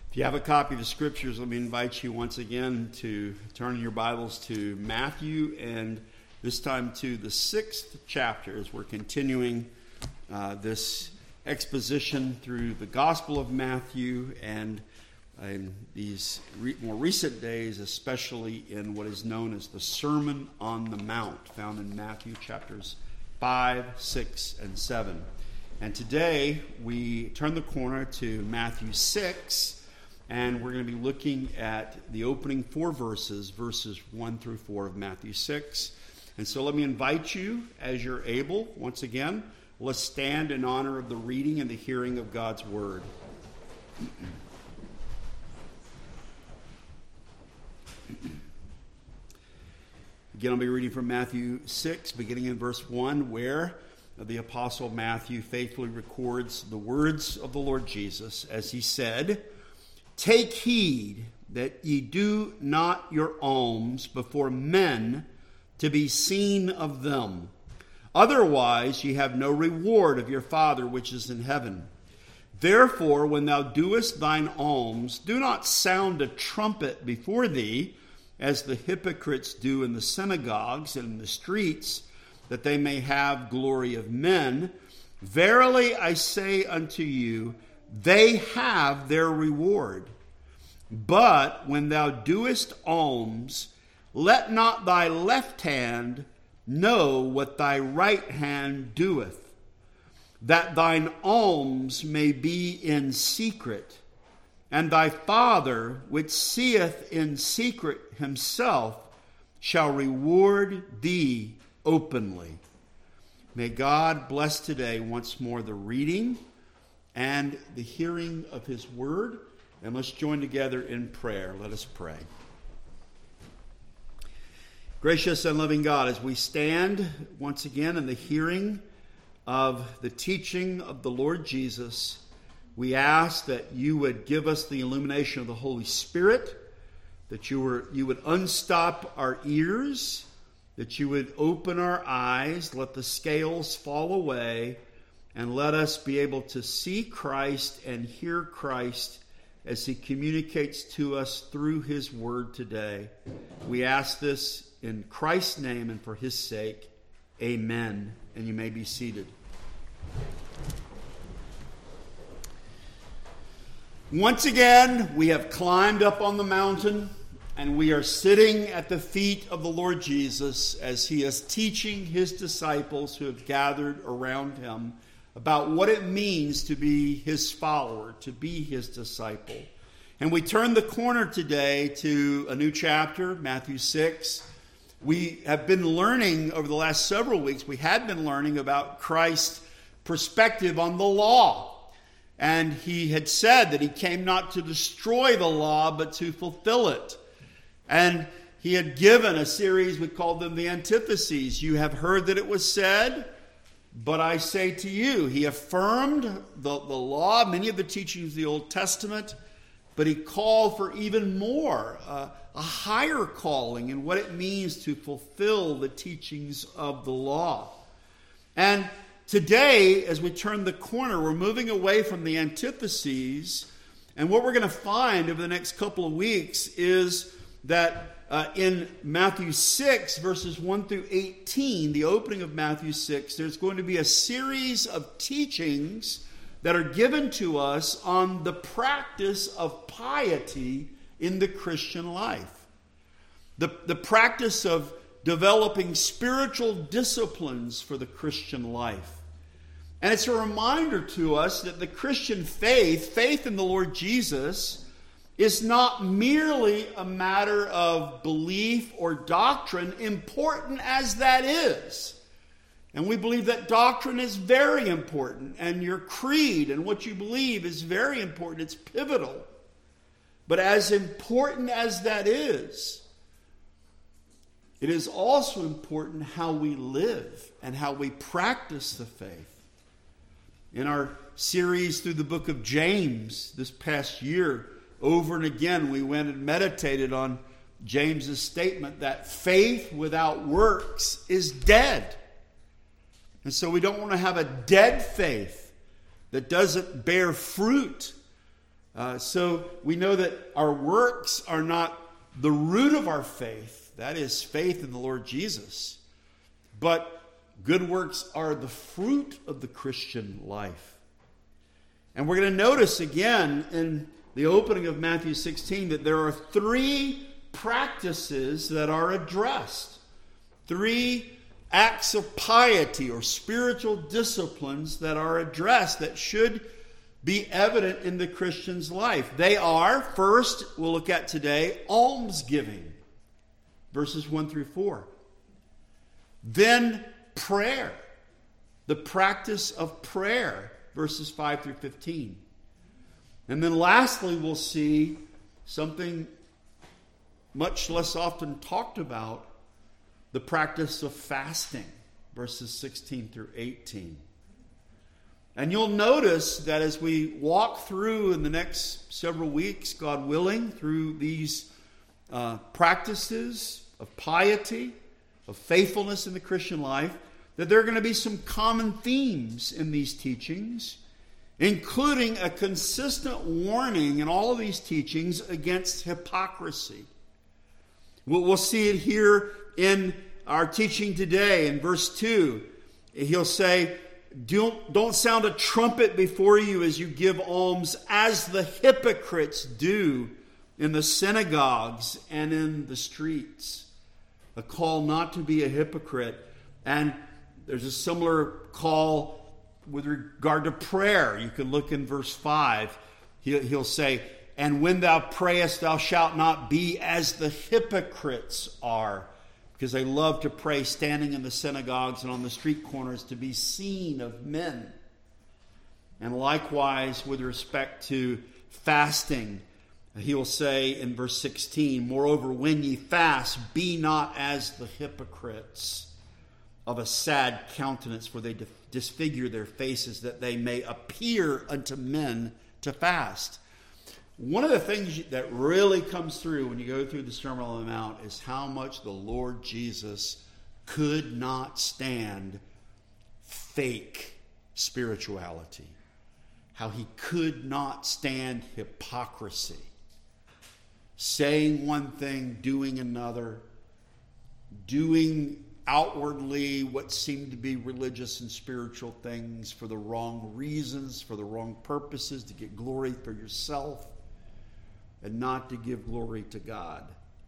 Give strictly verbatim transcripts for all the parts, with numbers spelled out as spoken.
If you have a copy of the Scriptures, let me invite you once again to turn in your Bibles to Matthew, and this time to the sixth chapter as we're continuing uh, this exposition through the Gospel of Matthew, and in these re- more recent days, especially in what is known as the Sermon on the Mount, found in Matthew chapters five, six, and seven. And today we turn the corner to Matthew six, and we're going to be looking at the opening four verses, verses one through four of Matthew six. And so let me invite you, as you're able, once again, let's stand in honor of the reading and the hearing of God's Word. Again, I'll be reading from Matthew six, beginning in verse one, where the Apostle Matthew faithfully records the words of the Lord Jesus as he said, "Take heed that ye do not your alms before men to be seen of them. Otherwise ye have no reward of your Father which is in heaven. Therefore, when thou doest thine alms, do not sound a trumpet before thee, as the hypocrites do in the synagogues and in the streets, that they may have glory of men. Verily I say unto you, they have their reward. But when thou doest alms, let not thy left hand know what thy right hand doeth, that thine alms may be in secret, and thy Father which seeth in secret himself shall reward thee openly." May God bless today once more the reading and the hearing of his word. And let's join together in prayer. Let us pray. Gracious and loving God, as we stand once again in the hearing of the teaching of the Lord Jesus, we ask that you would give us the illumination of the Holy Spirit, that you were you would unstop our ears, that you would open our eyes, let the scales fall away, and let us be able to see Christ and hear Christ as he communicates to us through his word today. We ask this in Christ's name and for his sake. Amen. And you may be seated. Once again, we have climbed up on the mountain, and we are sitting at the feet of the Lord Jesus as he is teaching his disciples who have gathered around him about what it means to be his follower, to be his disciple. And we turn the corner today to a new chapter, Matthew six. We have been learning over the last several weeks, we had been learning about Christ's perspective on the law. And he had said that he came not to destroy the law, but to fulfill it. And he had given a series, we called them the antitheses. You have heard that it was said, but I say to you. He affirmed the, the law, many of the teachings of the Old Testament, but he called for even more, uh, a higher calling in what it means to fulfill the teachings of the law. And today, as we turn the corner, we're moving away from the antitheses, and what we're going to find over the next couple of weeks is that uh, in Matthew six, verses one through eighteen, the opening of Matthew six, there's going to be a series of teachings that are given to us on the practice of piety in the Christian life. The, the practice of developing spiritual disciplines for the Christian life. And it's a reminder to us that the Christian faith, faith in the Lord Jesus, is not merely a matter of belief or doctrine, important as that is. And we believe that doctrine is very important, and your creed and what you believe is very important. It's pivotal. But as important as that is, it is also important how we live and how we practice the faith. In our series through the book of James this past year, over and again we went and meditated on James's statement that faith without works is dead. And so we don't want to have a dead faith that doesn't bear fruit. Uh, so we know that our works are not the root of our faith. That is faith in the Lord Jesus. But good works are the fruit of the Christian life. And we're going to notice again in the opening of Matthew sixteen that there are three practices that are addressed. Three acts of piety or spiritual disciplines that are addressed that should be evident in the Christian's life. They are, first, we'll look at today, almsgiving, verses one through four. Then prayer, the practice of prayer, verses five through fifteen. And then lastly, we'll see something much less often talked about, the practice of fasting, verses sixteen through eighteen. And you'll notice that as we walk through in the next several weeks, God willing, through these uh, practices of piety, of faithfulness in the Christian life, that there are going to be some common themes in these teachings, including a consistent warning in all of these teachings against hypocrisy. We'll, we'll see it here in our teaching today in verse two. He'll say, Don't, don't sound a trumpet before you as you give alms, as the hypocrites do in the synagogues and in the streets. A call not to be a hypocrite. And there's a similar call with regard to prayer. You can look in verse five. He'll, he'll say, and when thou prayest, thou shalt not be as the hypocrites are, because they love to pray standing in the synagogues and on the street corners to be seen of men. And likewise, with respect to fasting, he will say in verse sixteen, moreover, when ye fast, be not as the hypocrites of a sad countenance, for they disfigure their faces, that they may appear unto men to fast. One of the things that really comes through when you go through the Sermon on the Mount is how much the Lord Jesus could not stand fake spirituality. How he could not stand hypocrisy. Saying one thing, doing another. Doing outwardly what seemed to be religious and spiritual things for the wrong reasons, for the wrong purposes, to get glory for yourself, and not to give glory to God.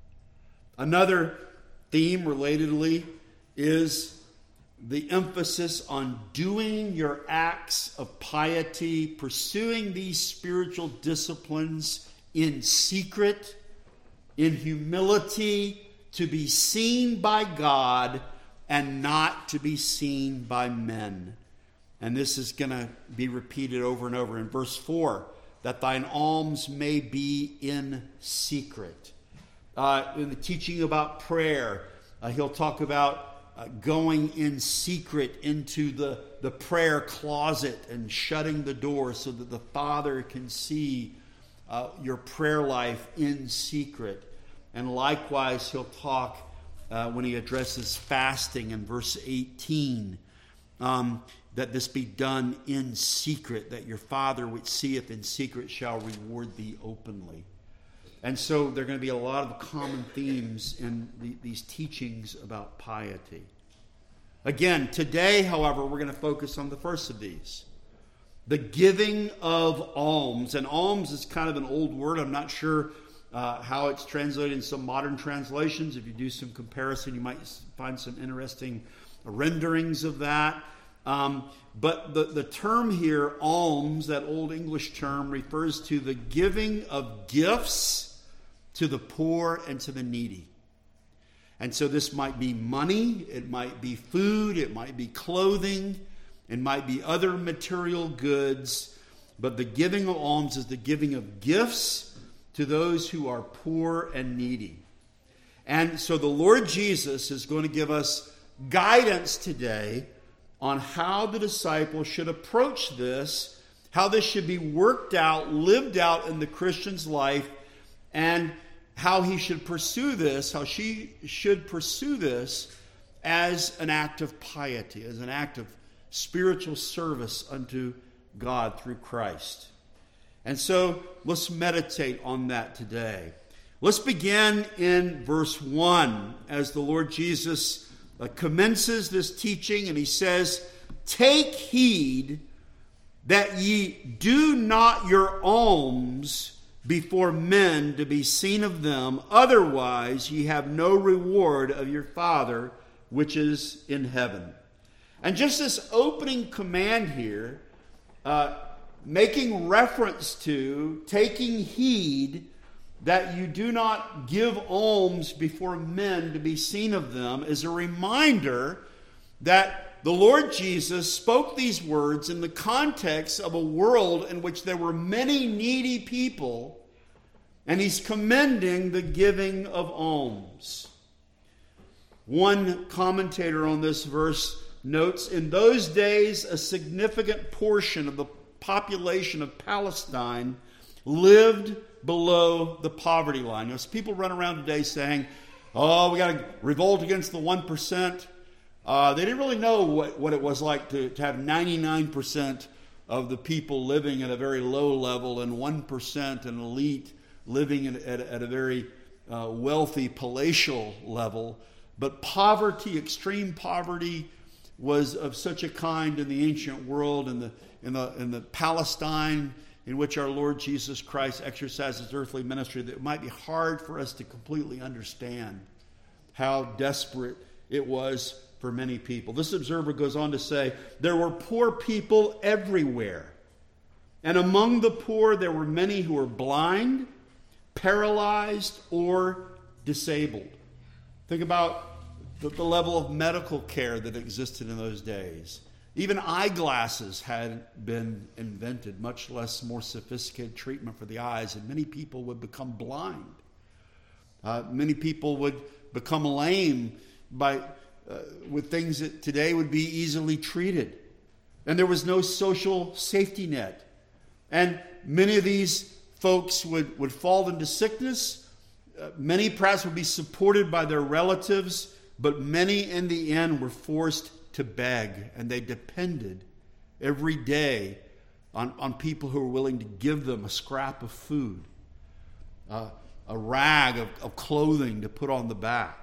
Another theme, relatedly, is the emphasis on doing your acts of piety, pursuing these spiritual disciplines in secret, in humility, to be seen by God and not to be seen by men. And this is going to be repeated over and over in verse four. That thine alms may be in secret. Uh, in the teaching about prayer, uh, he'll talk about uh, going in secret into the, the prayer closet and shutting the door so that the Father can see uh, your prayer life in secret. And likewise, he'll talk uh, when he addresses fasting in verse eighteen. Um, that this be done in secret, that your Father which seeth in secret shall reward thee openly. And so there are going to be a lot of common themes in the, these teachings about piety. Again, today, however, we're going to focus on the first of these. The giving of alms. And alms is kind of an old word. I'm not sure uh, how it's translated in some modern translations. If you do some comparison, you might find some interesting renderings of that. Um, but the, the term here, alms, that old English term, refers to the giving of gifts to the poor and to the needy. And so this might be money, it might be food, it might be clothing, it might be other material goods. But the giving of alms is the giving of gifts to those who are poor and needy. And so the Lord Jesus is going to give us guidance today on how the disciples should approach this, how this should be worked out, lived out in the Christian's life, and how he should pursue this, how she should pursue this as an act of piety, as an act of spiritual service unto God through Christ. And so let's meditate on that today. Let's begin in verse one as the Lord Jesus uh, commences this teaching, and he says, "Take heed that ye do not your alms before men to be seen of them, otherwise ye have no reward of your Father which is in heaven." And just this opening command here, uh, making reference to taking heed that you do not give alms before men to be seen of them, is a reminder that the Lord Jesus spoke these words in the context of a world in which there were many needy people, and he's commending the giving of alms. One commentator on this verse notes, in those days a significant portion of the population of Palestine lived below the poverty line. There's people run around today saying, oh, we got to revolt against the one percent. Uh, they didn't really know what, what it was like to, to have ninety-nine percent of the people living at a very low level and one percent an elite living in, at, at a very uh, wealthy palatial level. But poverty, extreme poverty, was of such a kind in the ancient world, in the in the in the Palestine in which our Lord Jesus Christ exercised his earthly ministry, that it might be hard for us to completely understand how desperate it was for many people. This observer goes on to say, there were poor people everywhere. And among the poor, there were many who were blind, paralyzed, or disabled. Think about the, the level of medical care that existed in those days. Even eyeglasses had been invented, much less more sophisticated treatment for the eyes, and many people would become blind. Uh, many people would become lame by uh, with things that today would be easily treated. And there was no social safety net. And many of these folks would, would fall into sickness. Uh, many perhaps would be supported by their relatives, but many in the end were forced to beg, and they depended every day on, on people who were willing to give them a scrap of food, uh, a rag of, of clothing to put on the back.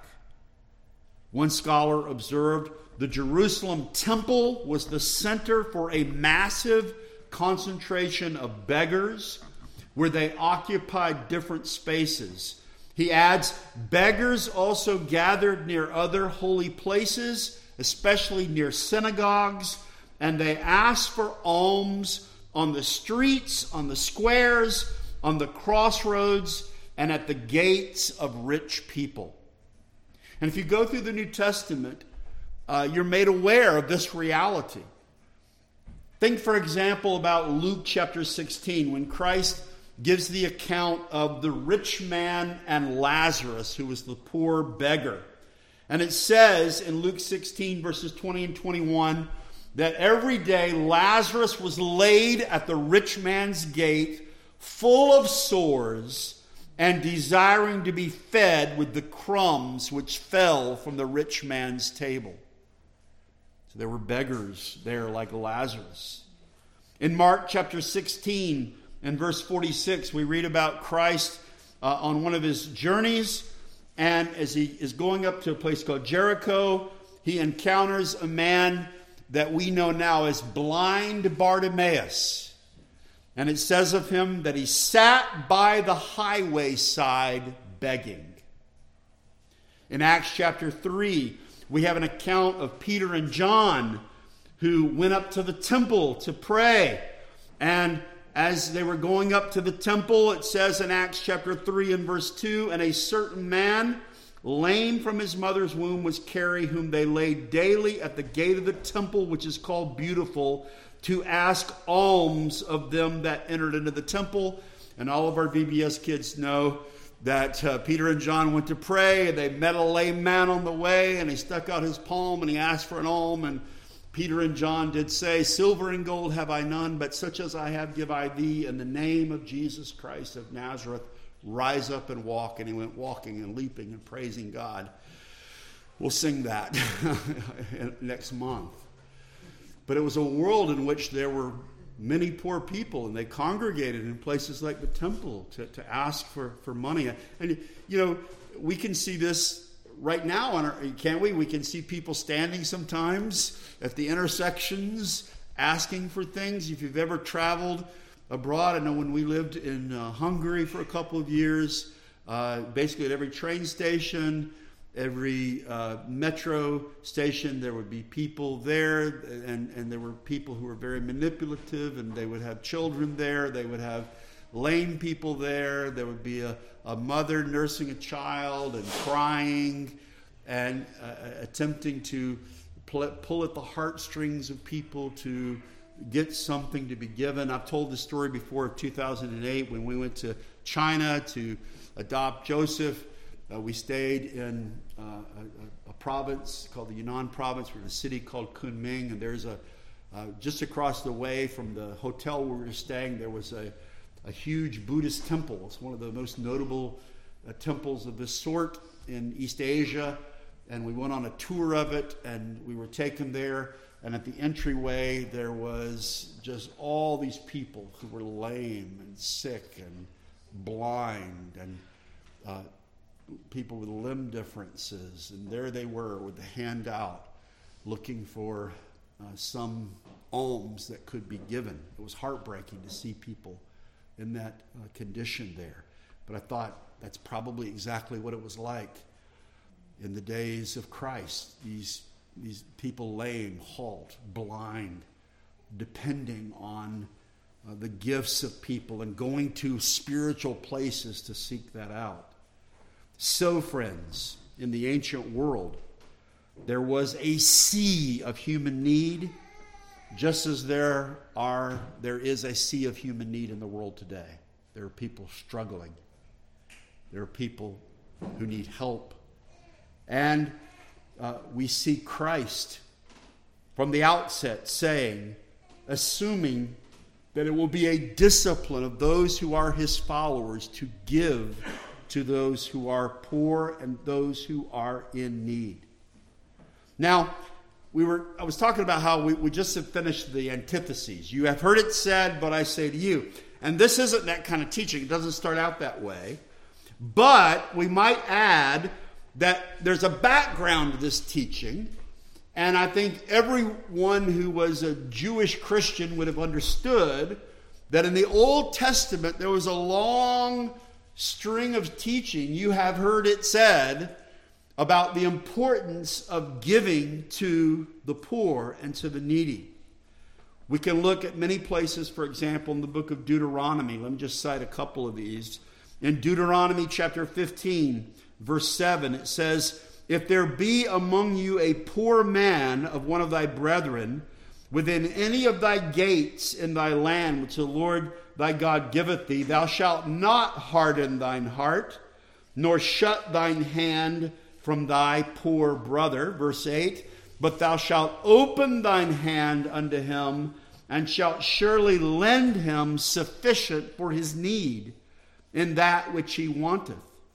One scholar observed the Jerusalem temple was the center for a massive concentration of beggars where they occupied different spaces. He adds, beggars also gathered near other holy places, especially near synagogues, and they asked for alms on the streets, on the squares, on the crossroads, and at the gates of rich people. And if you go through the New Testament, uh, you're made aware of this reality. Think, for example, about Luke chapter sixteen, when Christ gives the account of the rich man and Lazarus, who was the poor beggar. And it says in Luke sixteen, verses twenty and twenty-one, that every day Lazarus was laid at the rich man's gate, full of sores, and desiring to be fed with the crumbs which fell from the rich man's table. So there were beggars there like Lazarus. In Mark chapter sixteen and verse forty-six, we read about Christ uh, on one of his journeys. And as he is going up to a place called Jericho, he encounters a man that we know now as blind Bartimaeus. And it says of him that he sat by the highway side begging. In Acts chapter three, we have an account of Peter and John who went up to the temple to pray. And as they were going up to the temple, it says in Acts chapter three and verse two, and a certain man, lame from his mother's womb, was carried, whom they laid daily at the gate of the temple, which is called Beautiful, to ask alms of them that entered into the temple. And all of our V B S kids know that uh, Peter and John went to pray, and they met a lame man on the way, and he stuck out his palm, and he asked for an alm, and Peter and John did say, silver and gold have I none, but such as I have give I thee. In the name of Jesus Christ of Nazareth, rise up and walk. And he went walking and leaping and praising God. We'll sing that next month. But it was a world in which there were many poor people, and they congregated in places like the temple to, to ask for, for money. And, you know, we can see this right now, on our, can't we? We can see people standing sometimes at the intersections asking for things. If you've ever traveled abroad, I know when we lived in uh, Hungary for a couple of years, uh, basically at every train station, every uh, metro station, there would be people there, and, and there were people who were very manipulative, and they would have children there, they would have lame people there, there would be a, a mother nursing a child and crying and uh, attempting to pull, pull at the heartstrings of people to get something to be given. I've told this story before of two thousand eight when we went to China to adopt Joseph. Uh, we stayed in uh, a, a province called the Yunnan province. We're in a city called Kunming, and there's a uh, just across the way from the hotel where we were staying, there was a, a huge Buddhist temple. It's one of the most notable uh, temples of this sort in East Asia, and we went on a tour of it, and we were taken there, and at the entryway there was just all these people who were lame and sick and blind and uh, people with limb differences, and there they were with the hand out looking for uh, some alms that could be given. It was heartbreaking to see people in that uh, condition there. But I thought that's probably exactly what it was like in the days of Christ. These, these people lame, halt, blind, depending on uh, the gifts of people and going to spiritual places to seek that out. So, friends, in the ancient world, there was a sea of human need, just as there are there is a sea of human need in the world today. There are people struggling. There are people who need help. And uh, we see Christ from the outset saying, assuming that it will be a discipline of those who are his followers to give to those who are poor and those who are in need. Now, we were I was talking about how we, we just have finished the antitheses. You have heard it said, but I say to you. And this isn't that kind of teaching. It doesn't start out that way. But we might add that there's a background to this teaching. And I think everyone who was a Jewish Christian would have understood that in the Old Testament there was a long string of teaching. You have heard it said about the importance of giving to the poor and to the needy. We can look at many places, for example, in the book of Deuteronomy. Let me just cite a couple of these. In Deuteronomy chapter fifteen, verse seven, it says, "If there be among you a poor man of one of thy brethren, within any of thy gates in thy land, which the Lord thy God giveth thee, thou shalt not harden thine heart, nor shut thine hand from thy poor brother." Verse eight, "But thou shalt open thine hand unto him, and shalt surely lend him sufficient for his need in that which he wanteth."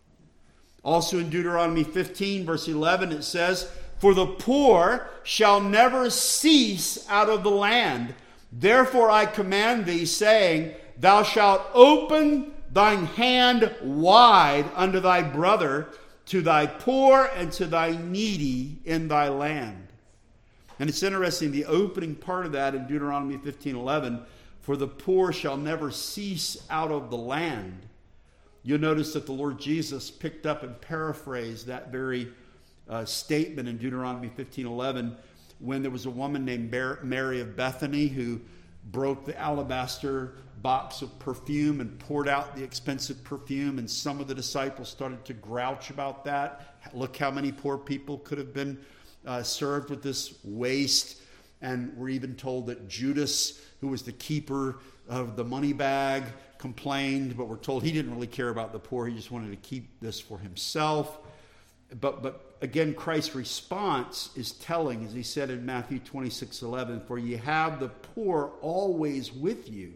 Also in Deuteronomy fifteen, verse eleven, it says, "For the poor shall never cease out of the land. Therefore I command thee, saying, Thou shalt open thine hand wide unto thy brother, to thy poor and to thy needy in thy land." And it's interesting, the opening part of that in Deuteronomy fifteen eleven, "For the poor shall never cease out of the land." You'll notice that the Lord Jesus picked up and paraphrased that very uh, statement in Deuteronomy fifteen eleven when there was a woman named Mary of Bethany who broke the alabaster box of perfume and poured out the expensive perfume, and some of the disciples started to grouch about that. Look how many poor people could have been uh, served with this waste. And we're even told that Judas, who was the keeper of the money bag, complained, but we're told he didn't really care about the poor. He just wanted to keep this for himself. But but again, Christ's response is telling, as he said in Matthew twenty-six eleven, "For ye have the poor always with you,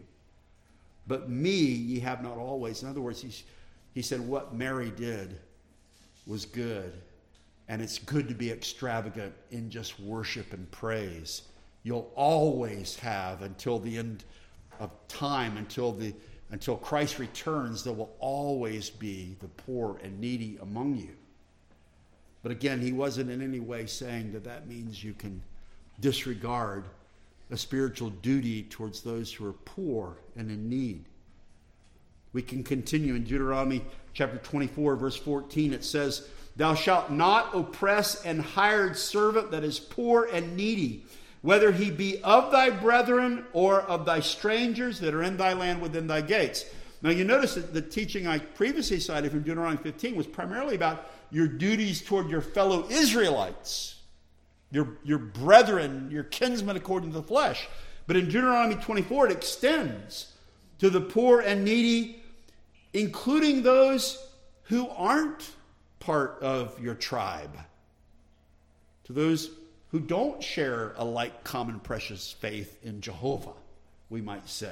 but me ye have not always." In other words, he, he said what Mary did was good. And it's good to be extravagant in just worship and praise. You'll always have, until the end of time until the until Christ returns, there will always be the poor and needy among you. But again, he wasn't in any way saying that that means you can disregard a spiritual duty towards those who are poor and in need. We can continue in Deuteronomy chapter twenty-four, verse fourteen. It says, "Thou shalt not oppress an hired servant that is poor and needy, whether he be of thy brethren or of thy strangers that are in thy land within thy gates." Now you notice that the teaching I previously cited from Deuteronomy fifteen was primarily about your duties toward your fellow Israelites, your, your brethren, your kinsmen according to the flesh. But in Deuteronomy twenty-four, it extends to the poor and needy, including those who aren't part of your tribe, to those who don't share a like common precious faith in Jehovah, we might say.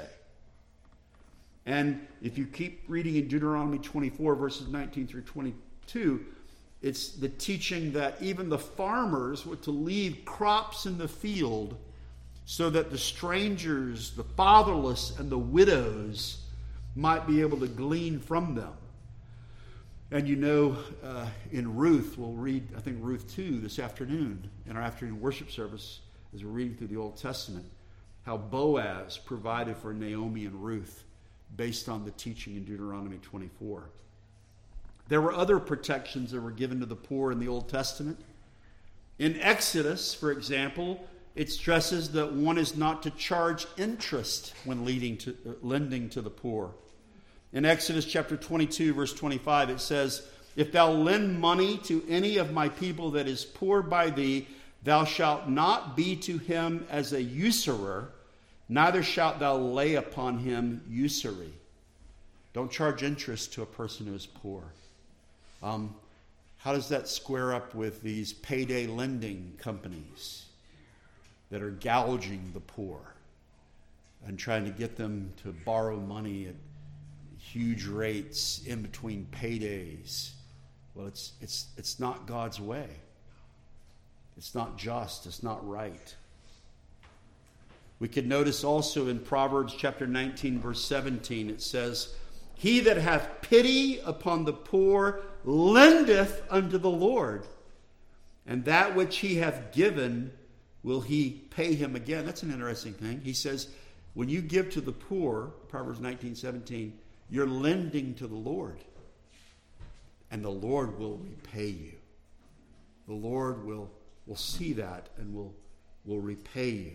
And if you keep reading in Deuteronomy twenty-four, verses nineteen through twenty-two, it's the teaching that even the farmers were to leave crops in the field so that the strangers, the fatherless, and the widows might be able to glean from them. And you know, uh, in Ruth, we'll read, I think, Ruth two this afternoon in our afternoon worship service as we're reading through the Old Testament, how Boaz provided for Naomi and Ruth based on the teaching in Deuteronomy twenty-four. There were other protections that were given to the poor in the Old Testament. In Exodus, for example, it stresses that one is not to charge interest when leading to, uh, lending to the poor. In Exodus chapter twenty-two, verse twenty-five, it says, "If thou lend money to any of my people that is poor by thee, thou shalt not be to him as a usurer, neither shalt thou lay upon him usury." Don't charge interest to a person who is poor. Um, how does that square up with these payday lending companies that are gouging the poor and trying to get them to borrow money at huge rates in between paydays? Well, it's it's it's not God's way. It's not just. It's not right. We could notice also in Proverbs chapter nineteen, verse seventeen, it says, "He that hath pity upon the poor lendeth unto the Lord, and that which he hath given will he pay him again." That's an interesting thing. He says, when you give to the poor, Proverbs nineteen seventeen, you're lending to the Lord, and the Lord will repay you. The Lord will, will see that and will, will repay you.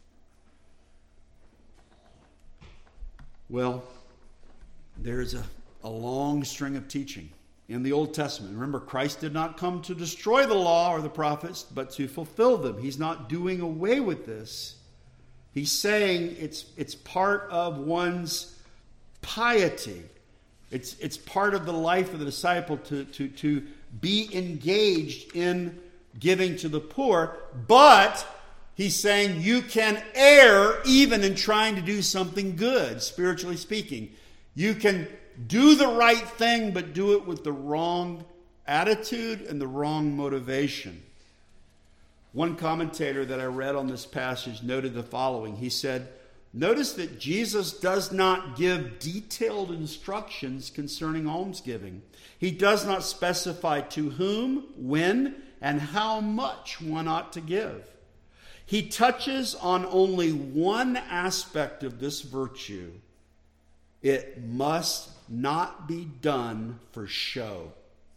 Well, there's a, a long string of teaching in the Old Testament. Remember, Christ did not come to destroy the law or the prophets, but to fulfill them. He's not doing away with this. He's saying it's it's part of one's piety. It's it's part of the life of the disciple to, to, to be engaged in giving to the poor, but he's saying you can err even in trying to do something good, spiritually speaking. You can do the right thing, but do it with the wrong attitude and the wrong motivation. One commentator that I read on this passage noted the following. He said, "Notice that Jesus does not give detailed instructions concerning almsgiving. He does not specify to whom, when, and how much one ought to give. He touches on only one aspect of this virtue. It must not be done for show.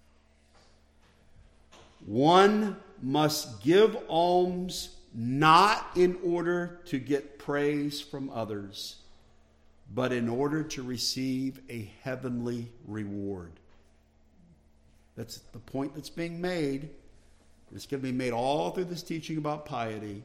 One must give alms not in order to get praise from others, but in order to receive a heavenly reward." That's the point that's being made. It's going to be made all through this teaching about piety.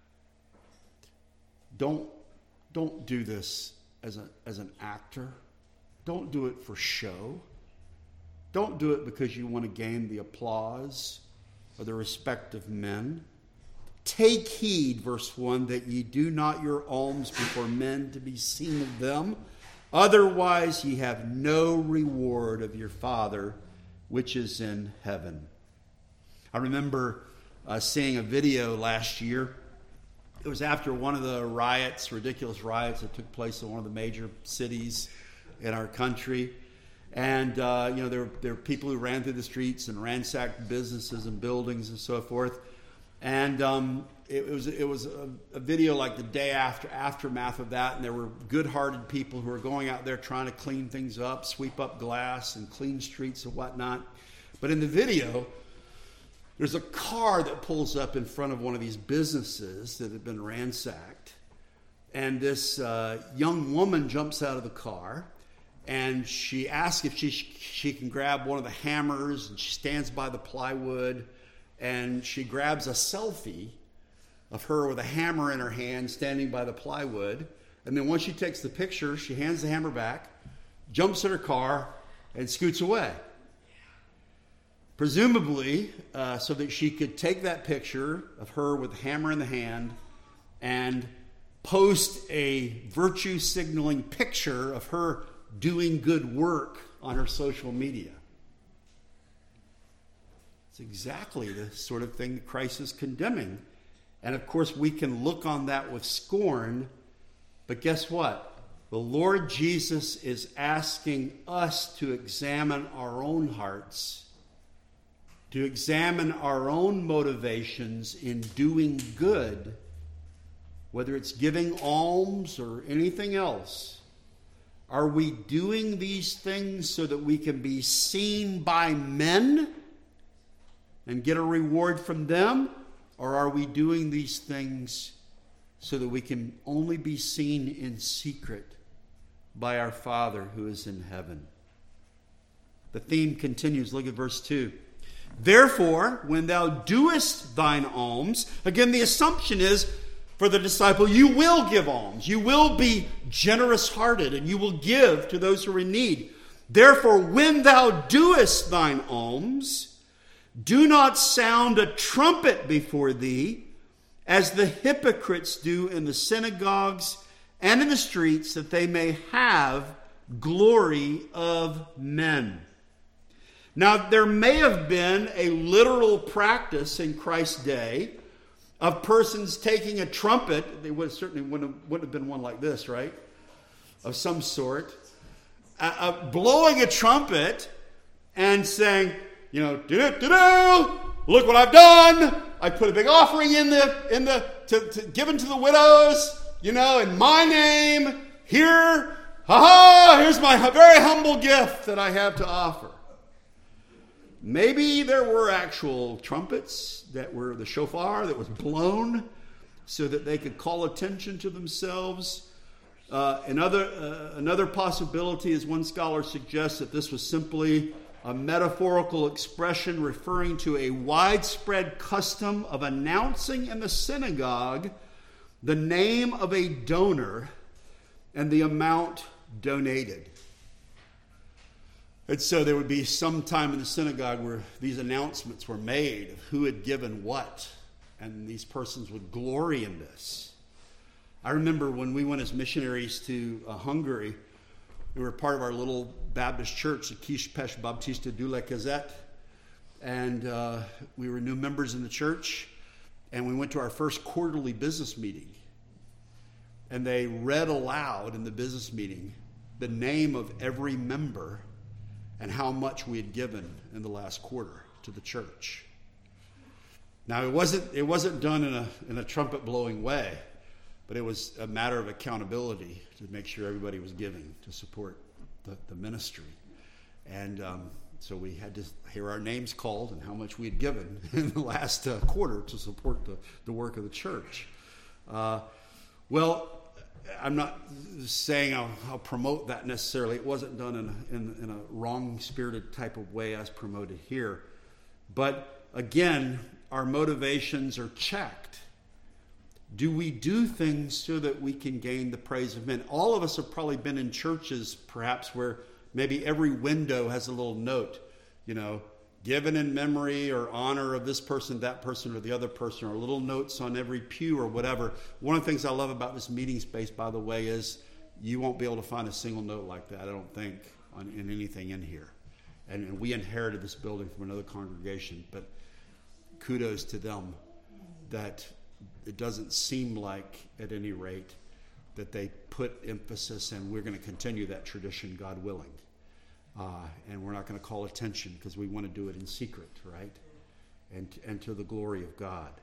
Don't, don't do this as a, as an actor. Don't do it for show. Don't do it because you want to gain the applause or the respect of men. "Take heed," verse one, "that ye do not your alms before men to be seen of them. Otherwise ye have no reward of your Father which is in heaven." I remember uh, seeing a video last year it was after one of the riots, ridiculous riots that took place in one of the major cities in our country. And, uh, you know, there, there were people who ran through the streets and ransacked businesses and buildings and so forth. And um, it, it was it was a, a video like the day after, aftermath of that. And there were good-hearted people who were going out there trying to clean things up, sweep up glass and clean streets and whatnot. But in the video, there's a car that pulls up in front of one of these businesses that had been ransacked. And this uh, young woman jumps out of the car. And she asks if she she can grab one of the hammers, and she stands by the plywood, and she grabs a selfie of her with a hammer in her hand standing by the plywood. And then once she takes the picture, she hands the hammer back, jumps in her car, and scoots away. Presumably, uh, so that she could take that picture of her with the hammer in the hand and post a virtue signaling picture of her doing good work on her social media. It's exactly the sort of thing that Christ is condemning. And of course, we can look on that with scorn, but guess what? The Lord Jesus is asking us to examine our own hearts, to examine our own motivations in doing good, whether it's giving alms or anything else. Are we doing these things so that we can be seen by men and get a reward from them? Or are we doing these things so that we can only be seen in secret by our Father who is in heaven? The theme continues. Look at verse two. Therefore, when thou doest thine alms, again, the assumption is, for the disciple, you will give alms. You will be generous-hearted, and you will give to those who are in need. Therefore, when thou doest thine alms, do not sound a trumpet before thee, as the hypocrites do in the synagogues and in the streets, that they may have glory of men. Now, there may have been a literal practice in Christ's day of persons taking a trumpet. They would certainly wouldn't have, wouldn't have been one like this, right? Of some sort. Uh, uh, blowing a trumpet and saying, you know, do-do-do-do, look what I've done. I put a big offering in the, in the, to, to given to the widows, you know, in my name. Here, ha-ha, here's my very humble gift that I have to offer. Maybe there were actual trumpets that were the shofar that was blown so that they could call attention to themselves. Uh, another, uh, another possibility, as one scholar suggests, that this was simply a metaphorical expression referring to a widespread custom of announcing in the synagogue the name of a donor and the amount donated. And so there would be some time in the synagogue where these announcements were made of who had given what, and these persons would glory in this. I remember when we went as missionaries to uh, Hungary, we were part of our little Baptist church, the Kispest Baptista Gyülekezet, and uh, we were new members in the church, and we went to our first quarterly business meeting, and they read aloud in the business meeting the name of every member and how much we had given in the last quarter to the church. Now, it wasn't it wasn't done in a in a trumpet blowing way, but it was a matter of accountability to make sure everybody was giving to support the, the ministry. And um, so we had to hear our names called and how much we had given in the last uh, quarter to support the, the work of the church. Uh, well, I'm not saying I'll, I'll promote that necessarily. It wasn't done in a, in, in a wrong-spirited type of way as promoted here. But again, our motivations are checked. Do we do things so that we can gain the praise of men? All of us have probably been in churches, perhaps, where maybe every window has a little note, you know, given in memory or honor of this person, that person, or the other person, or little notes on every pew or whatever. One of the things I love about this meeting space, by the way, is you won't be able to find a single note like that, I don't think, on, in anything in here. And, and we inherited this building from another congregation, but kudos to them that it doesn't seem like, at any rate, that they put emphasis, and we're going to continue that tradition, God willing. Uh, and we're not going to call attention because we want to do it in secret, right? And, and to the glory of God.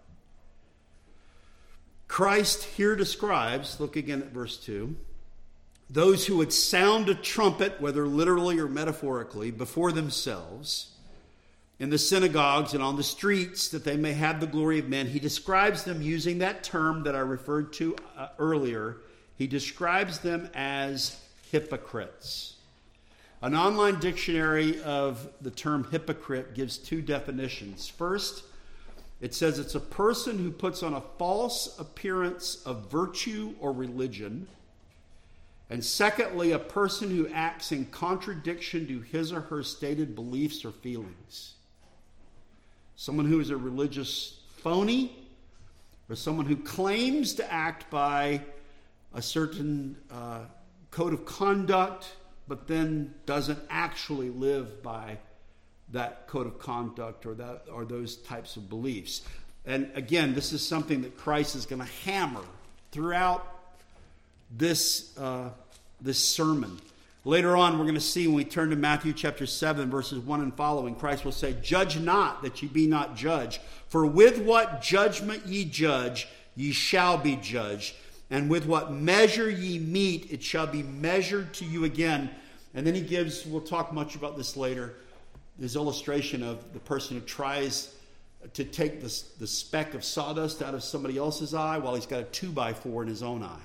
Christ here describes, look again at verse two, those who would sound a trumpet, whether literally or metaphorically, before themselves in the synagogues and on the streets, that they may have the glory of men. He describes them using that term that I referred to uh, earlier. He describes them as hypocrites. An online dictionary of the term hypocrite gives two definitions. First, it says it's a person who puts on a false appearance of virtue or religion. And secondly, a person who acts in contradiction to his or her stated beliefs or feelings. Someone who is a religious phony, or someone who claims to act by a certain uh, code of conduct, but then doesn't actually live by that code of conduct or that or those types of beliefs. And again, this is something that Christ is going to hammer throughout this uh, this sermon. Later on, we're going to see when we turn to Matthew chapter seven, verses one and following, Christ will say, "Judge not, that ye be not judged. For with what judgment ye judge, ye shall be judged. And with what measure ye meet, it shall be measured to you again." And then he gives, we'll talk much about this later, this illustration of the person who tries to take the, the speck of sawdust out of somebody else's eye while he's got a two by four in his own eye.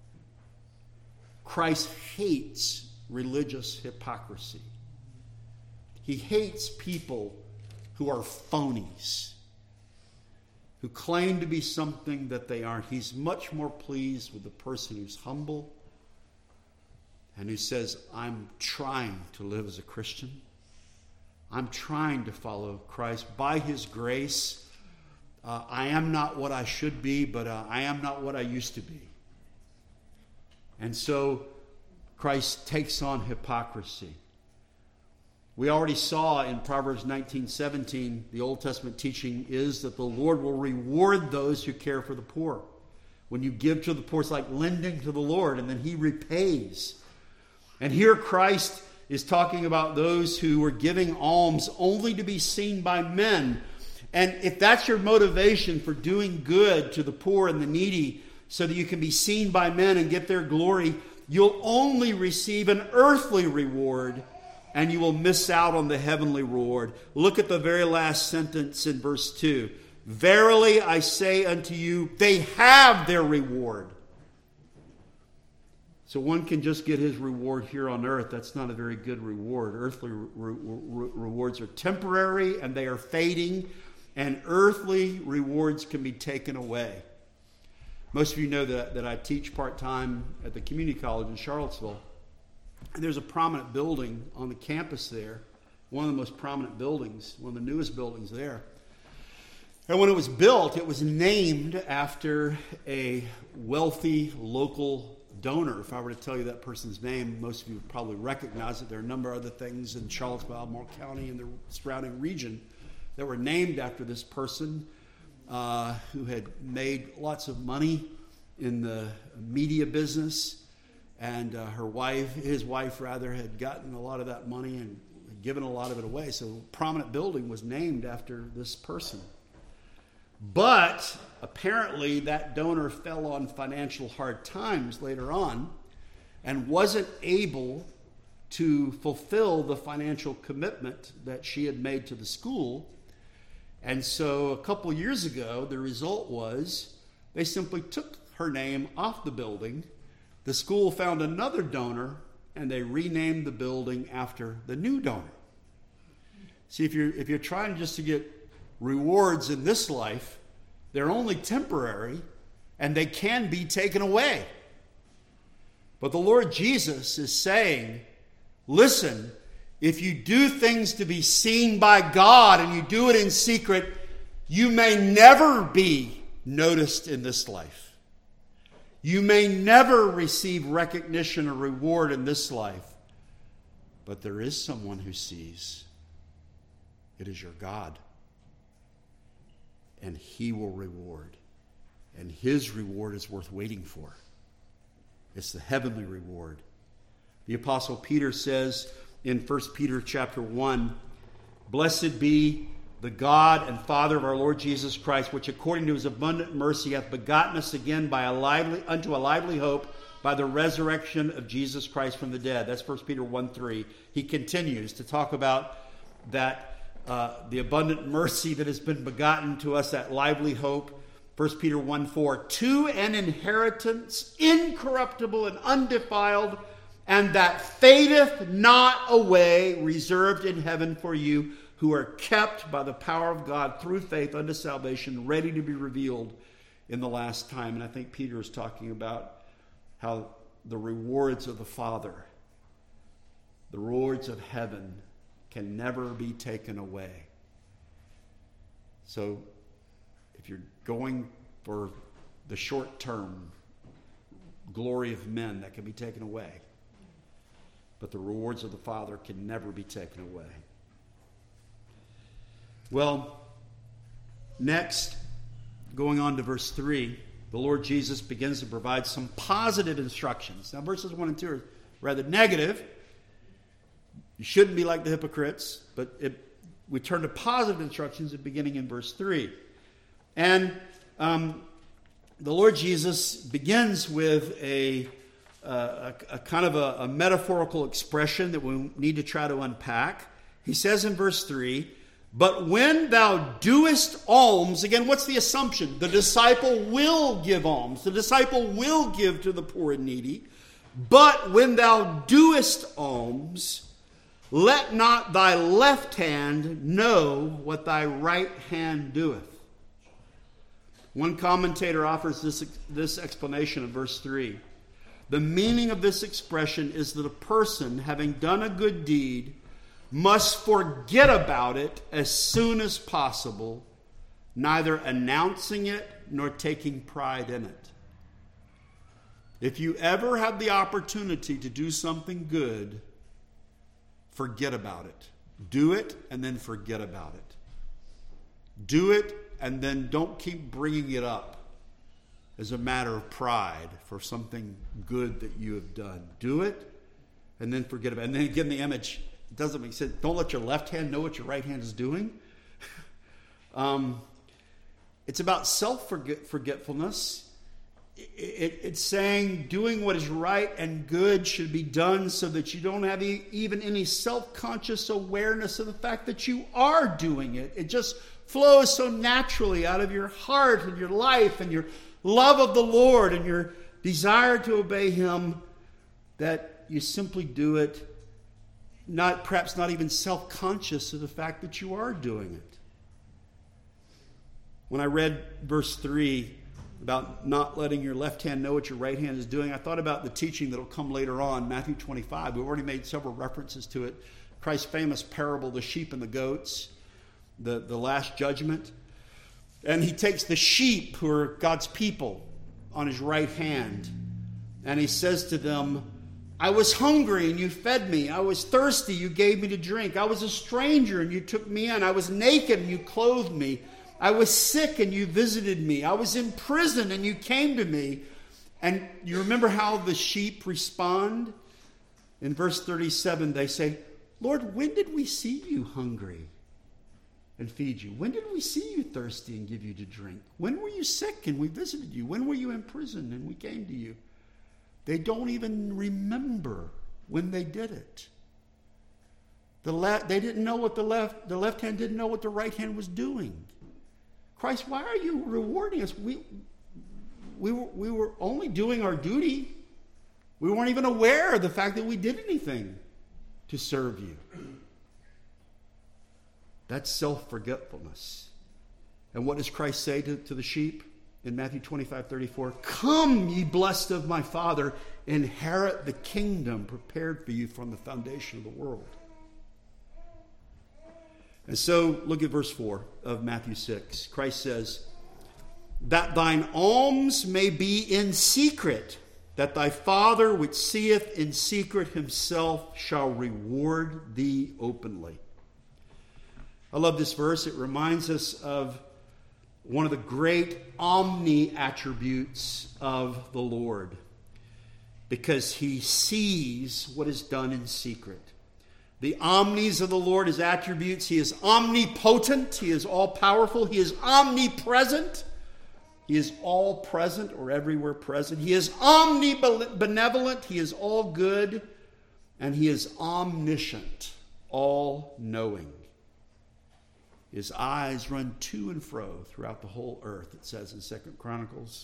Christ hates religious hypocrisy. He hates people who are phonies, who claim to be something that they aren't. He's much more pleased with the person who's humble and who says, I'm trying to live as a Christian. I'm trying to follow Christ. By his grace, uh, I am not what I should be, but uh, I am not what I used to be. And so Christ takes on hypocrisy. We already saw in Proverbs nineteen seventeen, the Old Testament teaching is that the Lord will reward those who care for the poor. When you give to the poor, it's like lending to the Lord, and then he repays. And here Christ is talking about those who are giving alms only to be seen by men. And if that's your motivation for doing good to the poor and the needy so that you can be seen by men and get their glory, you'll only receive an earthly reward, and you will miss out on the heavenly reward. Look at the very last sentence in verse two. Verily I say unto you, they have their reward. So one can just get his reward here on earth. That's not a very good reward. Earthly re- re- rewards are temporary and they are fading, and earthly rewards can be taken away. Most of you know that, that I teach part-time at the community college in Charlottesville. And there's a prominent building on the campus there, one of the most prominent buildings, one of the newest buildings there. And when it was built, it was named after a wealthy local donor. If I were to tell you that person's name, most of you would probably recognize it. There are a number of other things in Charlottesville, Albemarle County, and the surrounding region that were named after this person uh, who had made lots of money in the media business. And uh, her wife, his wife rather, had gotten a lot of that money and given a lot of it away. So a prominent building was named after this person. But apparently that donor fell on financial hard times later on and wasn't able to fulfill the financial commitment that she had made to the school. And so a couple years ago, the result was they simply took her name off the building. The school found another donor, and they renamed the building after the new donor. See, if you're if you're trying just to get rewards in this life, they're only temporary, and they can be taken away. But the Lord Jesus is saying, listen, if you do things to be seen by God and you do it in secret, you may never be noticed in this life. You may never receive recognition or reward in this life. But there is someone who sees. It is your God. And he will reward. And his reward is worth waiting for. It's the heavenly reward. The Apostle Peter says in First Peter chapter one, "Blessed be the God and Father of our Lord Jesus Christ, which according to his abundant mercy hath begotten us again by a lively, unto a lively hope by the resurrection of Jesus Christ from the dead." That's First Peter one three. He continues to talk about that uh, the abundant mercy that has been begotten to us, that lively hope. First Peter one four, "To an inheritance incorruptible and undefiled, and that fadeth not away, reserved in heaven for you, who are kept by the power of God through faith unto salvation, ready to be revealed in the last time." And I think Peter is talking about how the rewards of the Father, the rewards of heaven, can never be taken away. So if you're going for the short-term glory of men, that can be taken away. But the rewards of the Father can never be taken away. Well, next, going on to verse three, the Lord Jesus begins to provide some positive instructions. Now, verses one and two are rather negative. You shouldn't be like the hypocrites, but it, we turn to positive instructions at beginning in verse three. And um, the Lord Jesus begins with a, uh, a, a kind of a, a metaphorical expression that we need to try to unpack. He says in verse three, "But when thou doest alms," again, what's the assumption? The disciple will give alms. The disciple will give to the poor and needy. "But when thou doest alms, let not thy left hand know what thy right hand doeth." One commentator offers this, this explanation of verse three. The meaning of this expression is that a person, having done a good deed, must forget about it as soon as possible, neither announcing it nor taking pride in it. If you ever have the opportunity to do something good, forget about it. Do it and then forget about it. Do it and then don't keep bringing it up as a matter of pride for something good that you have done. Do it and then forget about it. And then again, the image, it doesn't make sense. Don't let your left hand know what your right hand is doing. um, it's about self-forgetfulness. It, it, it's saying doing what is right and good should be done so that you don't have e- even any self-conscious awareness of the fact that you are doing it. It just flows so naturally out of your heart and your life and your love of the Lord and your desire to obey Him that you simply do it, not perhaps not even self-conscious of the fact that you are doing it. When I read verse three about not letting your left hand know what your right hand is doing, I thought about the teaching that will come later on, Matthew twenty-five. We've already made several references to it. Christ's famous parable, the sheep and the goats, the, the last judgment. And he takes the sheep, who are God's people, on his right hand, and he says to them, "I was hungry and you fed me. I was thirsty, you gave me to drink. I was a stranger and you took me in. I was naked and you clothed me. I was sick and you visited me. I was in prison and you came to me." And you remember how the sheep respond? In verse thirty-seven, they say, "Lord, when did we see you hungry and feed you? When did we see you thirsty and give you to drink? When were you sick and we visited you? When were you in prison and we came to you?" They don't even remember when they did it. The left, they didn't know what the left, the left hand didn't know what the right hand was doing. Christ, why are you rewarding us? We, we, were, we were only doing our duty. We weren't even aware of the fact that we did anything to serve you. That's self-forgetfulness. And what does Christ say to, to the sheep in Matthew twenty-five thirty-four? "Come, ye blessed of my Father, inherit the kingdom prepared for you from the foundation of the world." And so, look at verse four of Matthew six. Christ says, "That thine alms may be in secret, that thy Father which seeth in secret himself shall reward thee openly." I love this verse. It reminds us of one of the great omni attributes of the Lord, because he sees what is done in secret. The omnis of the Lord, his attributes: he is omnipotent, he is all-powerful, he is omnipresent, he is all-present or everywhere present, he is omnibenevolent, he is all-good, and he is omniscient, all-knowing. His eyes run to and fro throughout the whole earth, it says in Second Chronicles.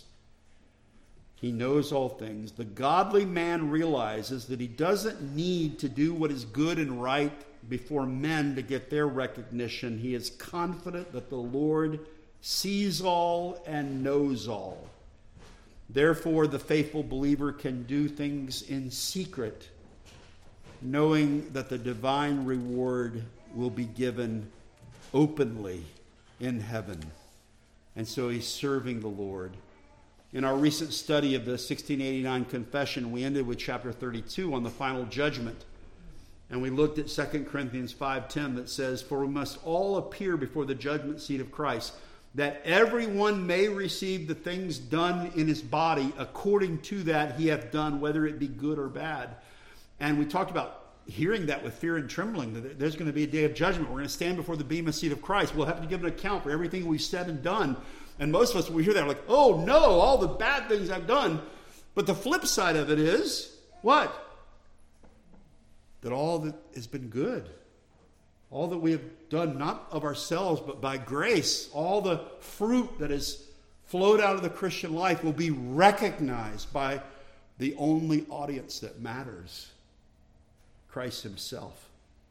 He knows all things. The godly man realizes that he doesn't need to do what is good and right before men to get their recognition. He is confident that the Lord sees all and knows all. Therefore, the faithful believer can do things in secret, knowing that the divine reward will be given openly in heaven. And so he's serving the Lord. In our recent study of the sixteen eighty-nine Confession, we ended with chapter thirty-two on the final judgment. And we looked at Second Corinthians five ten that says, "For we must all appear before the judgment seat of Christ, that everyone may receive the things done in his body according to that he hath done, whether it be good or bad." And we talked about hearing that with fear and trembling, that there's going to be a day of judgment. We're going to stand before the bema seat of Christ. We'll have to give an account for everything we've said and done. And most of us, when we hear that, are like, oh no, all the bad things I've done. But the flip side of it is, what? That all that has been good. All that we have done, not of ourselves, but by grace. All the fruit that has flowed out of the Christian life will be recognized by the only audience that matters, Christ himself.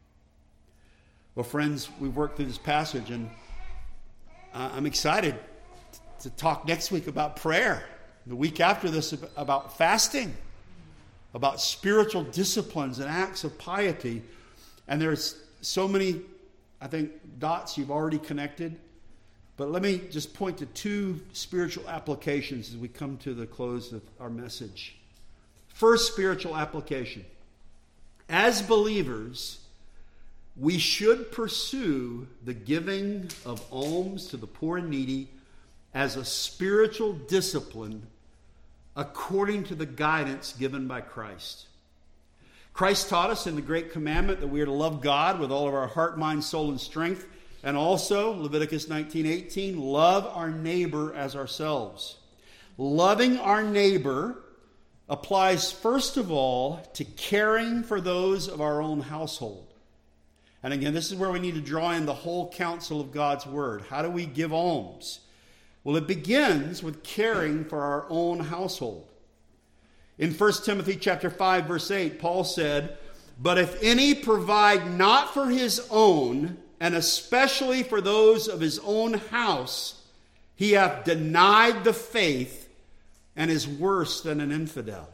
Well, friends, we've worked through this passage, and uh, I'm excited to talk next week about prayer. The week after this about fasting, about spiritual disciplines and acts of piety. And there's so many, I think, dots you've already connected. But let me just point to two spiritual applications as we come to the close of our message. First spiritual application. As believers, we should pursue the giving of alms to the poor and needy as a spiritual discipline according to the guidance given by Christ. Christ taught us in the Great Commandment that we are to love God with all of our heart, mind, soul, and strength. And also, Leviticus nineteen eighteen, love our neighbor as ourselves. Loving our neighbor applies first of all to caring for those of our own household. And again, this is where we need to draw in the whole counsel of God's word. How do we give alms? Well, it begins with caring for our own household. In First Timothy chapter five, verse eight, Paul said, "But if any provide not for his own, and especially for those of his own house, he hath denied the faith and is worse than an infidel."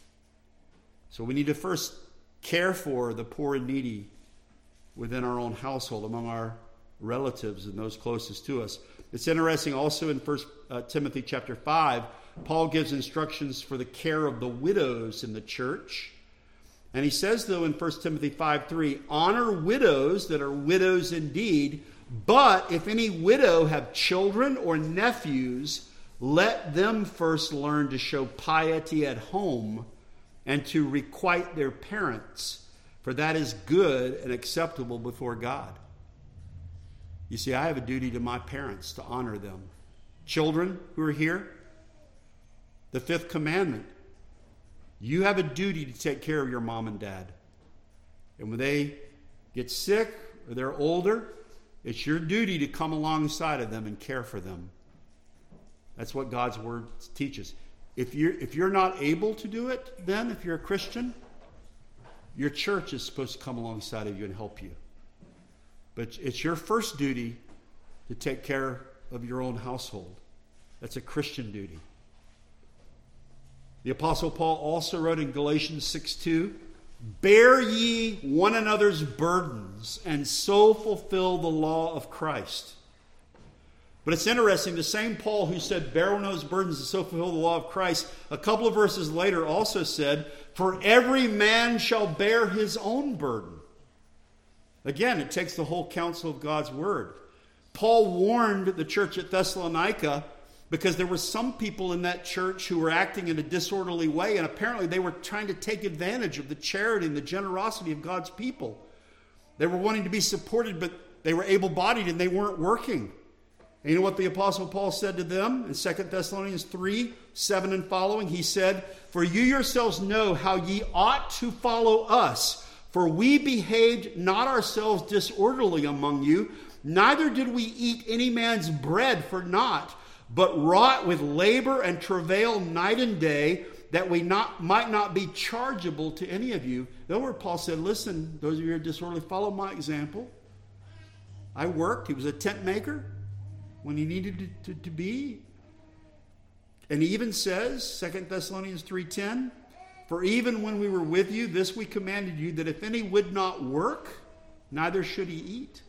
So we need to first care for the poor and needy within our own household, among our relatives and those closest to us. It's interesting also in First Timothy chapter five, Paul gives instructions for the care of the widows in the church. And he says, though, in First Timothy five three, "Honor widows that are widows indeed, but if any widow have children or nephews, let them first learn to show piety at home and to requite their parents, for that is good and acceptable before God." You see, I have a duty to my parents to honor them. Children who are here, the fifth commandment, you have a duty to take care of your mom and dad. And when they get sick or they're older, it's your duty to come alongside of them and care for them. That's what God's word teaches. If you're, if you're not able to do it, then if you're a Christian, your church is supposed to come alongside of you and help you. But it's your first duty to take care of your own household. That's a Christian duty. The Apostle Paul also wrote in Galatians six two, "Bear ye one another's burdens, and so fulfill the law of Christ." But it's interesting, the same Paul who said, "Bear one another's burdens, and so fulfill the law of Christ," a couple of verses later also said, "For every man shall bear his own burden." Again, it takes the whole counsel of God's word. Paul warned the church at Thessalonica because there were some people in that church who were acting in a disorderly way, and apparently they were trying to take advantage of the charity and the generosity of God's people. They were wanting to be supported, but they were able-bodied and they weren't working. And you know what the Apostle Paul said to them in Second Thessalonians three, seven and following? He said, "For you yourselves know how ye ought to follow us, for we behaved not ourselves disorderly among you, neither did we eat any man's bread for naught, but wrought with labor and travail night and day, that we not, might not be chargeable to any of you." In other words, Paul said, listen, those of you who are disorderly, follow my example. I worked. He was a tent maker when he needed to, to, to be. And he even says, Second Thessalonians three ten, "For even when we were with you, this we commanded you, that if any would not work, neither should he eat."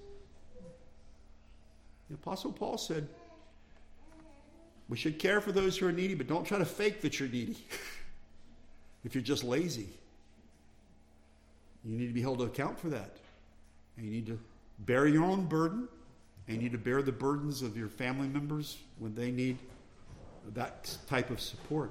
The Apostle Paul said, we should care for those who are needy, but don't try to fake that you're needy. If you're just lazy, you need to be held to account for that. And you need to bear your own burden, and you need to bear the burdens of your family members when they need that type of support.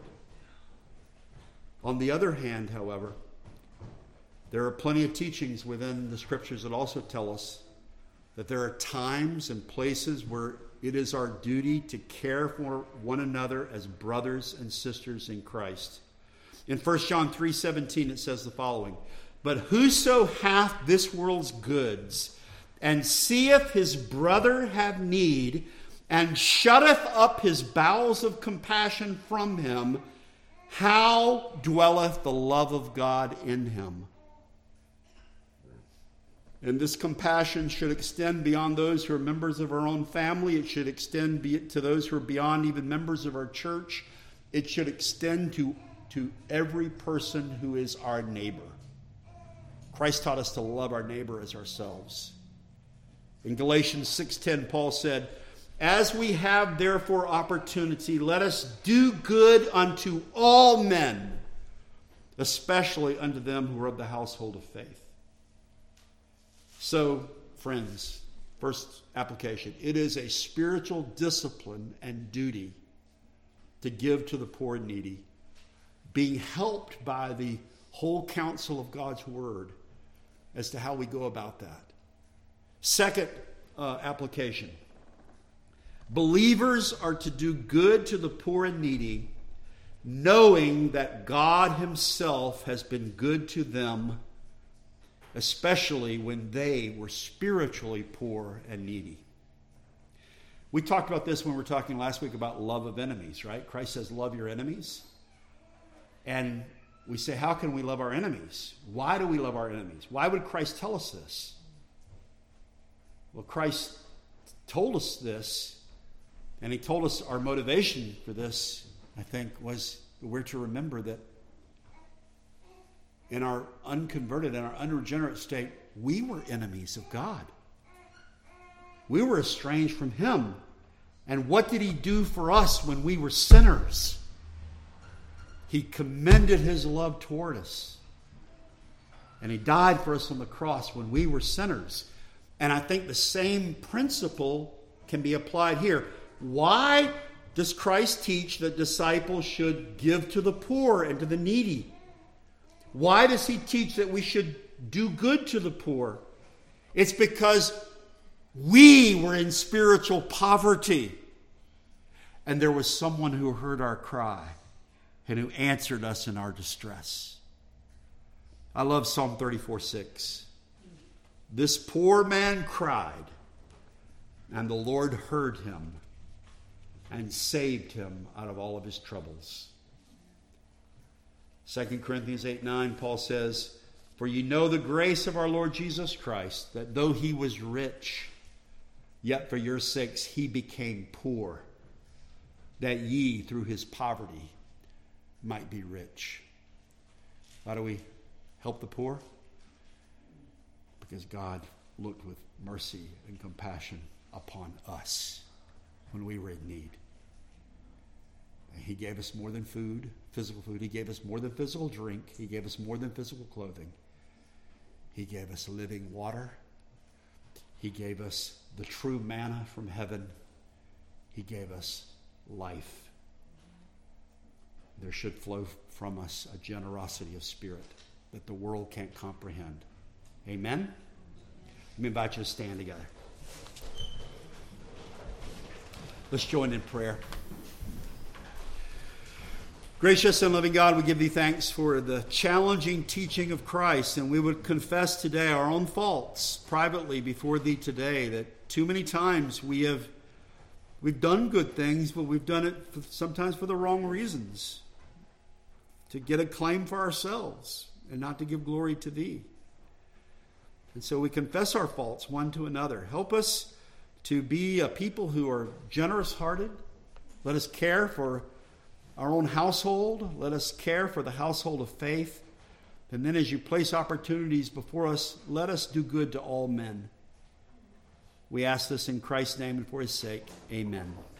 On the other hand, however, there are plenty of teachings within the scriptures that also tell us that there are times and places where it is our duty to care for one another as brothers and sisters in Christ. In First John three seventeen, it says the following, "But whoso hath this world's goods, and seeth his brother have need, and shutteth up his bowels of compassion from him, how dwelleth the love of God in him?" And this compassion should extend beyond those who are members of our own family. It should extend to those who are beyond even members of our church. It should extend to, to every person who is our neighbor. Christ taught us to love our neighbor as ourselves. In Galatians six ten, Paul said, "As we have therefore opportunity, let us do good unto all men, especially unto them who are of the household of faith." So, friends, first application, it is a spiritual discipline and duty to give to the poor and needy, being helped by the whole counsel of God's word as to how we go about that. Second uh, application, believers are to do good to the poor and needy, knowing that God himself has been good to them, especially when they were spiritually poor and needy. We talked about this when we were talking last week about love of enemies, right? Christ says, love your enemies. And we say, how can we love our enemies? Why do we love our enemies? Why would Christ tell us this? Well, Christ told us this, and he told us our motivation for this, I think, was we're to remember that in our unconverted, in our unregenerate state, we were enemies of God. We were estranged from him. And what did he do for us when we were sinners? He commended his love toward us. And he died for us on the cross when we were sinners. And I think the same principle can be applied here. Why does Christ teach that disciples should give to the poor and to the needy? Why does he teach that we should do good to the poor? It's because we were in spiritual poverty. And there was someone who heard our cry and who answered us in our distress. I love Psalm thirty-four six. "This poor man cried, and the Lord heard him and saved him out of all of his troubles." Second Corinthians eight nine, Paul says, "For you know the grace of our Lord Jesus Christ, that though he was rich, yet for your sakes he became poor, that ye through his poverty might be rich." How do we help the poor? Because God looked with mercy and compassion upon us when we were in need. He gave us more than food, physical food. He gave us more than physical drink. He gave us more than physical clothing. He gave us living water. He gave us the true manna from heaven. He gave us life. There should flow from us a generosity of spirit that the world can't comprehend. Amen? Let me invite you to stand together. Let's join in prayer. Gracious and loving God, we give thee thanks for the challenging teaching of Christ, and we would confess today our own faults privately before thee today, that too many times we have we've done good things, but we've done it for, sometimes for the wrong reasons, to get a claim for ourselves and not to give glory to thee. And so we confess our faults one to another. Help us to be a people who are generous-hearted. Let us care for our own household. Let us care for the household of faith. And then as you place opportunities before us, let us do good to all men. We ask this in Christ's name and for his sake. Amen.